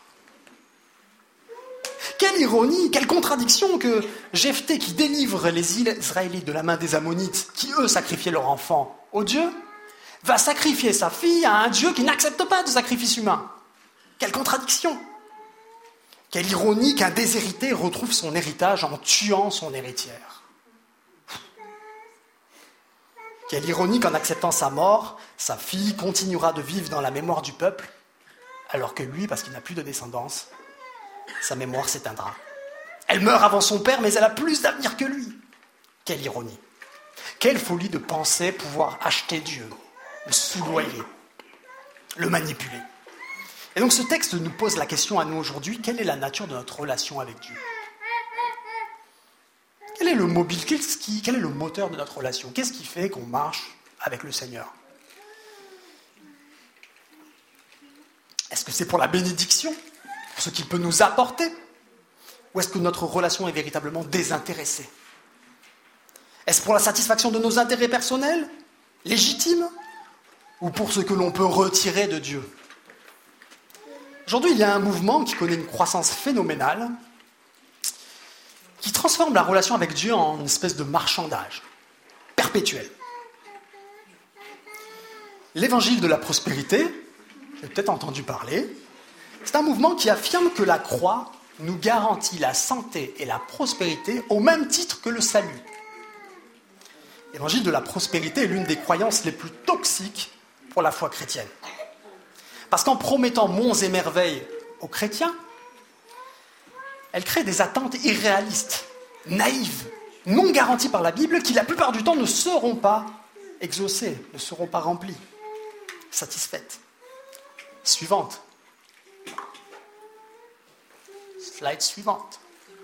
Quelle ironie, quelle contradiction que Jephthé, qui délivre les Israélites de la main des Ammonites, qui eux sacrifiaient leur enfant au Dieu, va sacrifier sa fille à un Dieu qui n'accepte pas de sacrifice humain. Quelle contradiction! Quelle ironie qu'un déshérité retrouve son héritage en tuant son héritière. Quelle ironie qu'en acceptant sa mort, sa fille continuera de vivre dans la mémoire du peuple, alors que lui, parce qu'il n'a plus de descendance, sa mémoire s'éteindra. Elle meurt avant son père, mais elle a plus d'avenir que lui. Quelle ironie. Quelle folie de penser pouvoir acheter Dieu, le soudoyer, le manipuler. Et donc ce texte nous pose la question à nous aujourd'hui, quelle est la nature de notre relation avec Dieu ? Quel est le mobile, qu'est-ce qui, quel est le moteur de notre relation ? Qu'est-ce qui fait qu'on marche avec le Seigneur ? Est-ce que c'est pour la bénédiction ? Pour ce qu'il peut nous apporter ? Ou est-ce que notre relation est véritablement désintéressée ? Est-ce pour la satisfaction de nos intérêts personnels, légitimes ? Ou pour ce que l'on peut retirer de Dieu ? Aujourd'hui, il y a un mouvement qui connaît une croissance phénoménale, qui transforme la relation avec Dieu en une espèce de marchandage perpétuel. L'évangile de la prospérité, vous avez peut-être entendu parler, c'est un mouvement qui affirme que la croix nous garantit la santé et la prospérité au même titre que le salut. L'évangile de la prospérité est l'une des croyances les plus toxiques pour la foi chrétienne. Parce qu'en promettant monts et merveilles aux chrétiens, elle crée des attentes irréalistes, naïves, non garanties par la Bible, qui la plupart du temps ne seront pas exaucées, ne seront pas remplies, satisfaites. Suivante. Slide suivante.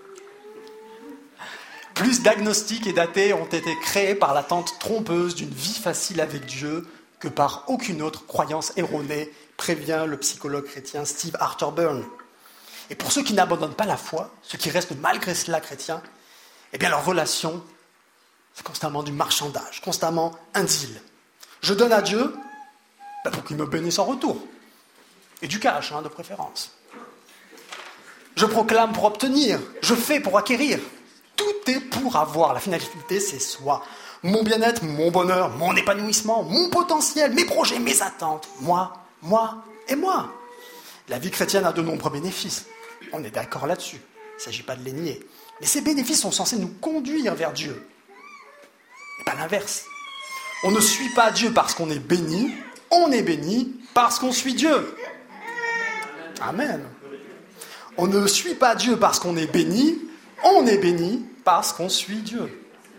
Plus d'agnostiques et d'athées ont été créés par l'attente trompeuse d'une vie facile avec Dieu que par aucune autre croyance erronée, prévient le psychologue chrétien Steve Arthur-Burn. Et pour ceux qui n'abandonnent pas la foi, ceux qui restent malgré cela chrétiens, eh bien leur relation C'est constamment du marchandage, constamment un deal. Je donne à Dieu ben pour qu'il me bénisse en retour. Et du cash, hein, de préférence. Je proclame pour obtenir, je fais pour acquérir. Tout est pour avoir. La finalité, c'est soi. Mon bien-être, mon bonheur, mon épanouissement, mon potentiel, mes projets, mes attentes. Moi, moi et moi. La vie chrétienne a de nombreux bénéfices. On est d'accord là-dessus. Il ne s'agit pas de les nier. Mais ces bénéfices sont censés nous conduire vers Dieu. Et pas l'inverse. On ne suit pas Dieu parce qu'on est béni. On est béni parce qu'on suit Dieu. Amen. On ne suit pas Dieu parce qu'on est béni. On est béni parce qu'on suit Dieu.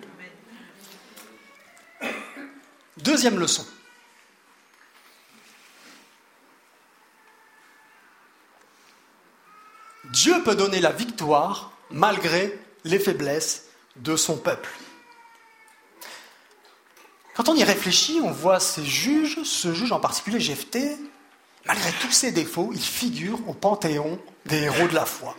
Deuxième leçon. Dieu peut donner la victoire malgré les faiblesses de son peuple. Quand on y réfléchit, on voit ces juges, ce juge en particulier, Jephthé, malgré tous ses défauts, il figure au panthéon des héros de la foi.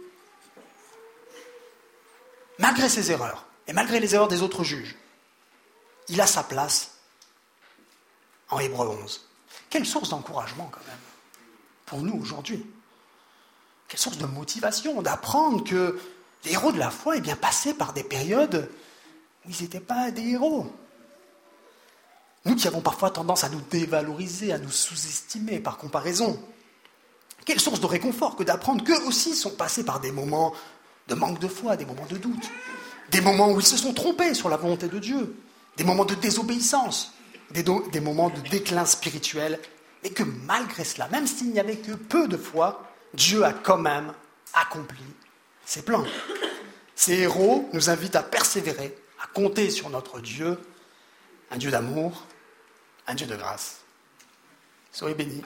Malgré ses erreurs, et malgré les erreurs des autres juges, il a sa place en Hébreux onze. Quelle source d'encouragement quand même, pour nous aujourd'hui. Quelle source de motivation d'apprendre que les héros de la foi eh bien, passaient par des périodes où ils n'étaient pas des héros. Nous qui avons parfois tendance à nous dévaloriser, à nous sous-estimer par comparaison. Quelle source de réconfort que d'apprendre qu'eux aussi sont passés par des moments de manque de foi, des moments de doute, des moments où ils se sont trompés sur la volonté de Dieu, des moments de désobéissance, des, do- des moments de déclin spirituel, et que malgré cela, même s'il n'y avait que peu de foi, Dieu a quand même accompli ses plans. Ces héros nous invitent à persévérer, à compter sur notre Dieu, un Dieu d'amour, un Dieu de grâce. Soyez bénis.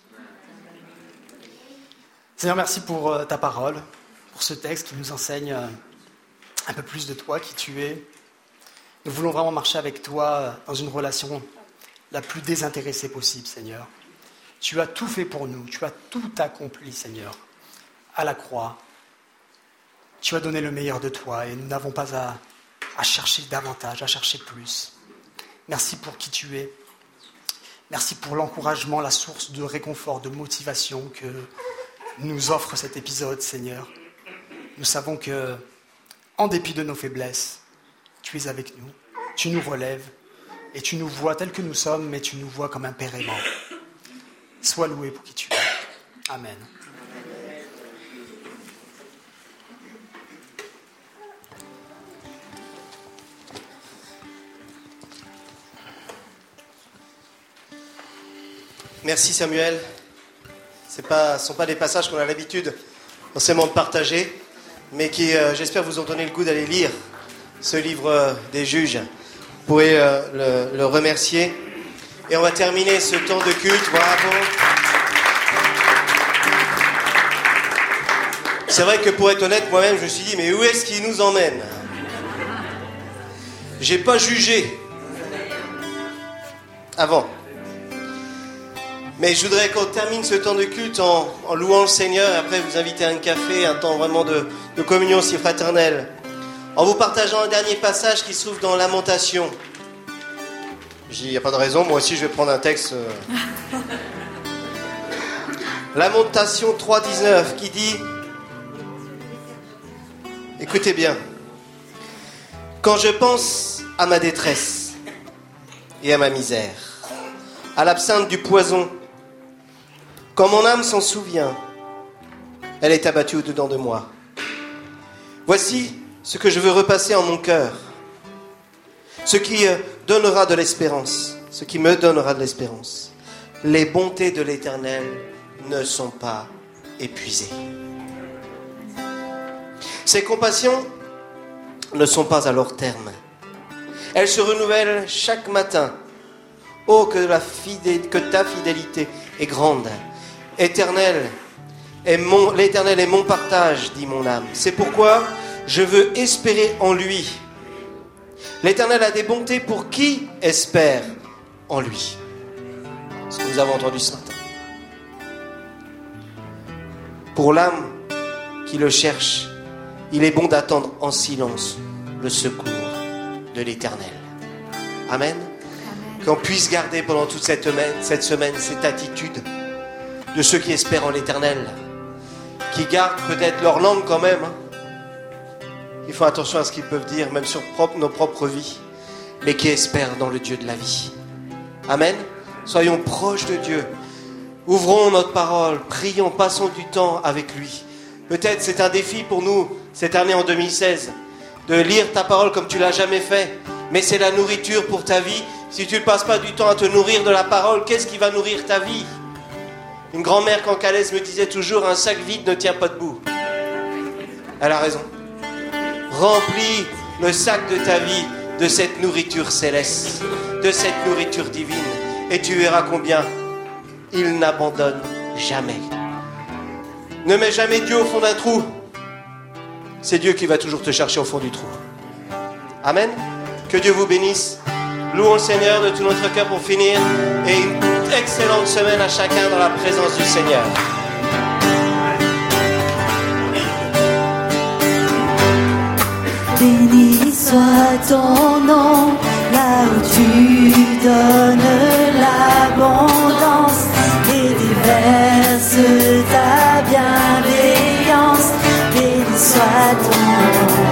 Seigneur, merci pour ta parole, pour ce texte qui nous enseigne un peu plus de toi, qui tu es. Nous voulons vraiment marcher avec toi dans une relation la plus désintéressée possible, Seigneur. Tu as tout fait pour nous, tu as tout accompli, Seigneur, à la croix. Tu as donné le meilleur de toi et nous n'avons pas à, à chercher davantage, à chercher plus. Merci pour qui tu es. Merci pour l'encouragement, la source de réconfort, de motivation que nous offre cet épisode, Seigneur. Nous savons que, en dépit de nos faiblesses, tu es avec nous, tu nous relèves et tu nous vois tels que nous sommes, mais tu nous vois comme un Père aimant. Sois loué pour qui tu es. Amen. Merci Samuel. Ce ne sont pas des passages qu'on a l'habitude forcément de partager, mais qui, euh, j'espère, vous ont donné le goût d'aller lire ce livre euh, des juges. Vous pourrez euh, le, le remercier. Et on va terminer ce temps de culte. Bravo. C'est vrai que pour être honnête, moi-même, je me suis dit, mais où est-ce qu'il nous emmène ? J'ai pas jugé avant. Mais je voudrais qu'on termine ce temps de culte en, en louant le Seigneur et après vous inviter à un café, un temps vraiment de, de communion si fraternelle. En vous partageant un dernier passage qui se trouve dans Lamentation. Je dis, il n'y a pas de raison, moi aussi je vais prendre un texte. Euh... Lamentation trois dix-neuf qui dit, écoutez bien, quand je pense à ma détresse et à ma misère, à l'absinthe du poison, quand mon âme s'en souvient, elle est abattue au-dedans de moi. Voici ce que je veux repasser en mon cœur, ce qui donnera de l'espérance, ce qui me donnera de l'espérance. Les bontés de l'Éternel ne sont pas épuisées. Ses compassions ne sont pas à leur terme. Elles se renouvellent chaque matin. Oh, que, la fidé- que ta fidélité est grande. Éternel est mon, l'Éternel est mon partage, dit mon âme. C'est pourquoi je veux espérer en lui. L'Éternel a des bontés pour qui espère en lui. Ce que nous avons entendu ce matin. Pour l'âme qui le cherche, il est bon d'attendre en silence le secours de l'Éternel. Amen. Qu'on puisse garder pendant toute cette semaine, cette semaine cette attitude de ceux qui espèrent en l'Éternel, qui gardent peut-être leur langue quand même, hein. Ils font attention à ce qu'ils peuvent dire, même sur propre, nos propres vies, mais qui espèrent dans le Dieu de la vie. Amen. Soyons proches de Dieu. Ouvrons notre parole, prions, passons du temps avec lui. Peut-être c'est un défi pour nous, cette année en deux mille seize, de lire ta parole comme tu l'as jamais fait. Mais c'est la nourriture pour ta vie. Si tu ne passes pas du temps à te nourrir de la parole, qu'est-ce qui va nourrir ta vie? Une grand-mère cancalaise me disait toujours, un sac vide ne tient pas debout. Elle a raison. Remplis le sac de ta vie de cette nourriture céleste, de cette nourriture divine, et tu verras combien il n'abandonne jamais. Ne mets jamais Dieu au fond d'un trou. C'est Dieu qui va toujours te chercher au fond du trou. Amen. Que Dieu vous bénisse. Louons le Seigneur de tout notre cœur pour finir. Et une excellente semaine à chacun dans la présence du Seigneur. Béni soit ton nom, là où tu donnes l'abondance et déverses ta bienveillance. Béni soit ton nom.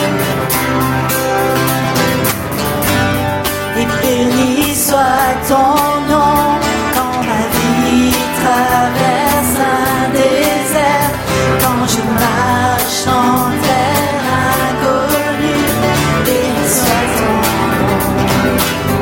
Et béni soit ton nom quand ma vie traverse un désert, quand je marche en terre inconnue. Béni soit ton nom.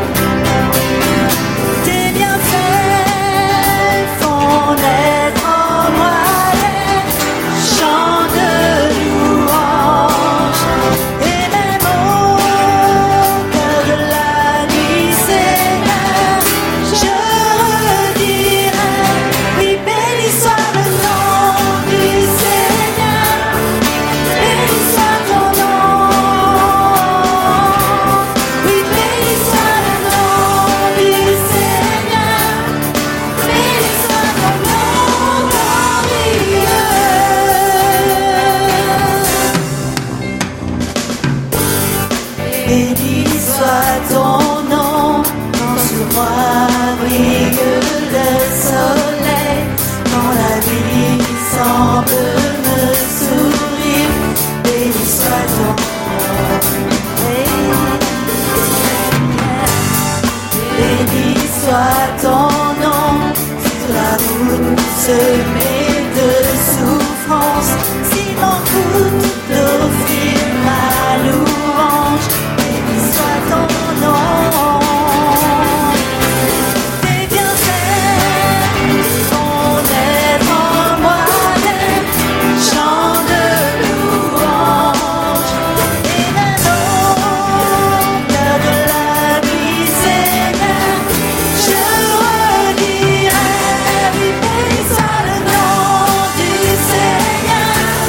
Tes bienfaits font naître en moi des chants de louange, et même au cœur de la nuit, Seigneur, je redirai, oui, béni soit le nom du Seigneur, béni soit ton nom, oui, béni soit le nom du Seigneur, béni soit ton nom glorieux. Béni soit ton nom quand sur moi brille le soleil, quand la vie semble me sourire. Béni soit ton nom. Béni soit ton nom sur la route semée de souffrance, si m'en coûte d'offrir ma louange. Béni soit ton nom. Tes bienfaits font naître en moi des chants de louange, et même au cœur de la nuit, Seigneur, je redirai, oui, béni soit le nom du Seigneur,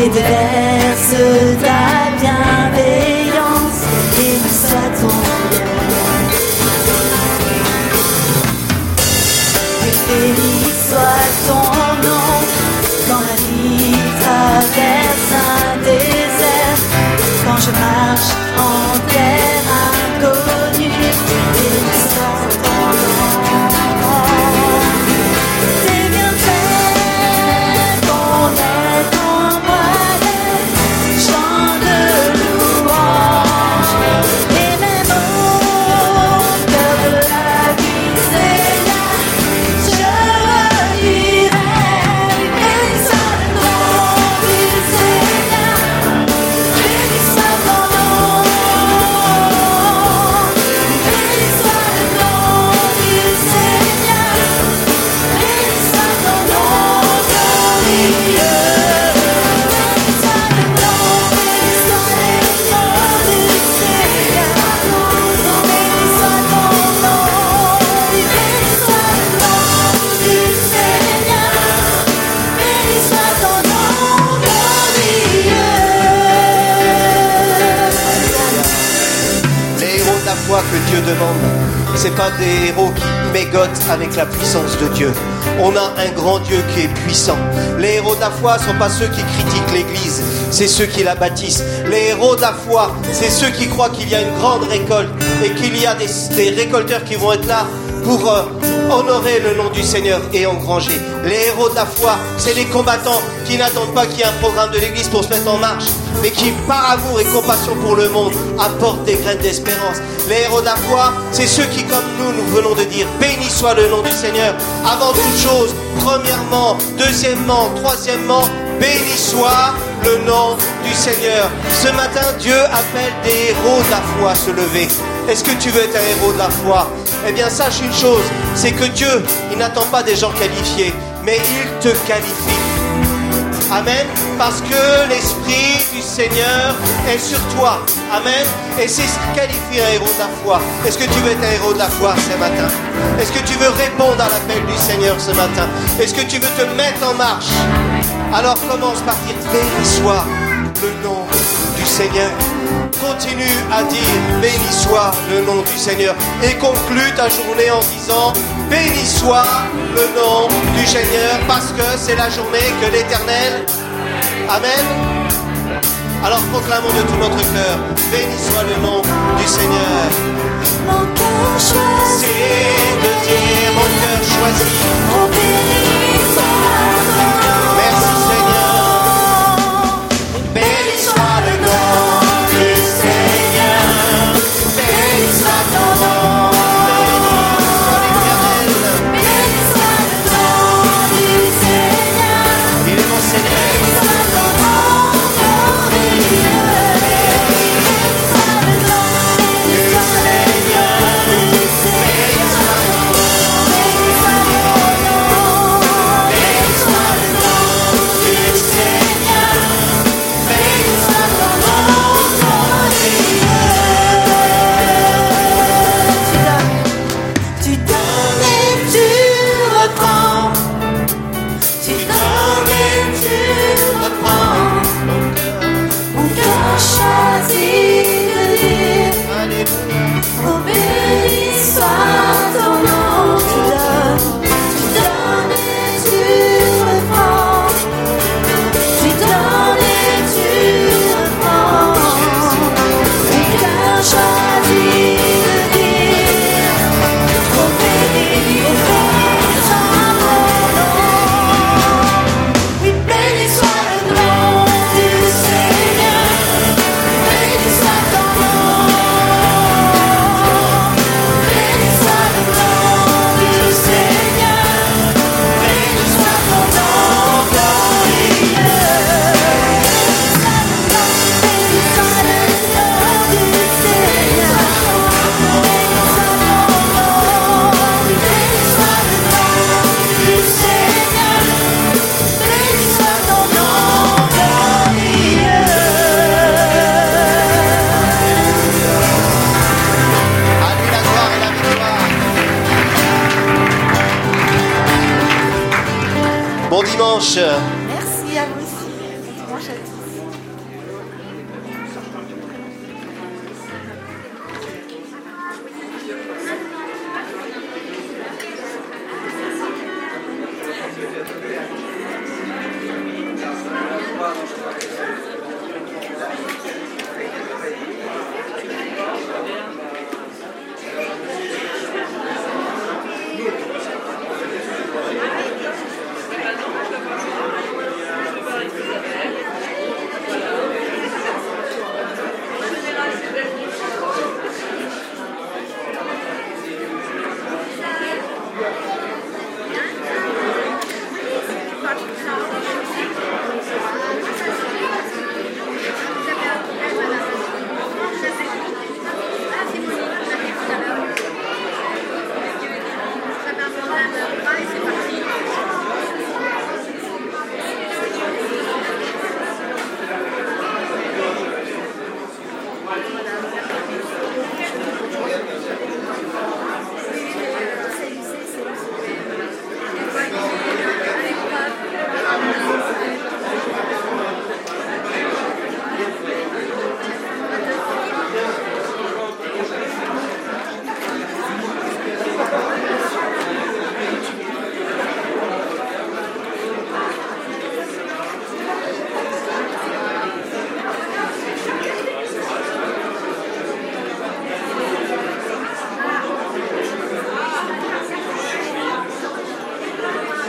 et déverse ta bienveillance. Béni soit ton nom. Béni soit ton nom. Quand ma vie traverse un désert, quand je marche en terre inconnue, béni soit ton nom. Tes bienfaits, ton aide en moi, des chants de louange, et même au cœur de la vie, Seigneur, je redirai. Béni soit le nom du Seigneur, béni soit ton nom, béni soit le nom du Seigneur, béni soit ton nom glorieux. Béni soit le nom, béni soit le nom du Seigneur, béni soit ton nom, béni soit le nom du Seigneur, béni soit ton nom glorieux. Les héros de la foi que Dieu demande, c'est pas des héros qui mégotent avec la puissance de Dieu. On a un grand Dieu qui est puissant. Les héros de la foi ne sont pas ceux qui critiquent l'Église, c'est ceux qui la bâtissent. Les héros de la foi, c'est ceux qui croient qu'il y a une grande récolte et qu'il y a des, des récolteurs qui vont être là pour euh, honorer le nom du Seigneur et engranger. Les héros de la foi, c'est les combattants qui n'attendent pas qu'il y ait un programme de l'Église pour se mettre en marche, mais qui, par amour et compassion pour le monde, apportent des graines d'espérance. Les héros de la foi, c'est ceux qui, comme nous, nous venons de dire, béni soit le nom du Seigneur. Avant toute chose, premièrement, deuxièmement, troisièmement, béni soit le nom du Seigneur. Ce matin, Dieu appelle des héros de la foi à se lever. Est-ce que tu veux être un héros de la foi? Eh bien, sache une chose, c'est que Dieu, il n'attend pas des gens qualifiés, mais il te qualifie. Amen. Parce que l'Esprit du Seigneur est sur toi. Amen. Et c'est ce qui qualifie un héros de la foi. Est-ce que tu veux être un héros de la foi ce matin? Est-ce que tu veux répondre à l'appel du Seigneur ce matin? Est-ce que tu veux te mettre en marche? Alors commence par dire béni soit le nom du Seigneur. Continue à dire béni soit le nom du Seigneur. Et conclue ta journée en disant béni soit le nom du Seigneur, parce que c'est la journée que l'Éternel. Amen. Alors proclamons de tout notre cœur, béni soit le nom du Seigneur. Mon cœur choisit C'est de dire mon cœur choisi. oh béni soit ton nom. Merci Seigneur. Béni soit le nom du Seigneur, béni soit ton nom. Béni soit le nom du Seigneur, Il est mon Seigneur. béni soit ton nom glorieux. Béni soit le nom, béni soit le nom du Seigneur, béni soit ton nom, béni soit le nom du Seigneur, béni soit ton nom glorieux. Tu donnes, tu donnes et tu reprends. Tu donnes et tu reprends. Mon cœur choisit de dire oh béni soit ton nom. Tu donnes, tu donnes et tu reprends. Tu donnes et tu reprends. Mon cœur choisit de dire oh béni, oh béni soit ton nom. Oui, béni soit le nom du Seigneur, béni soit ton nom, béni soit le nom du Seigneur, béni soit ton nom glorieux. Béni soit le nom du Seigneur, béni soit ton nom, béni soit le nom du Seigneur, béni soit ton nom glorieux. À lui la gloire et la victoire. Bon dimanche. Merci à vous aussi. Bon dimanche à tous.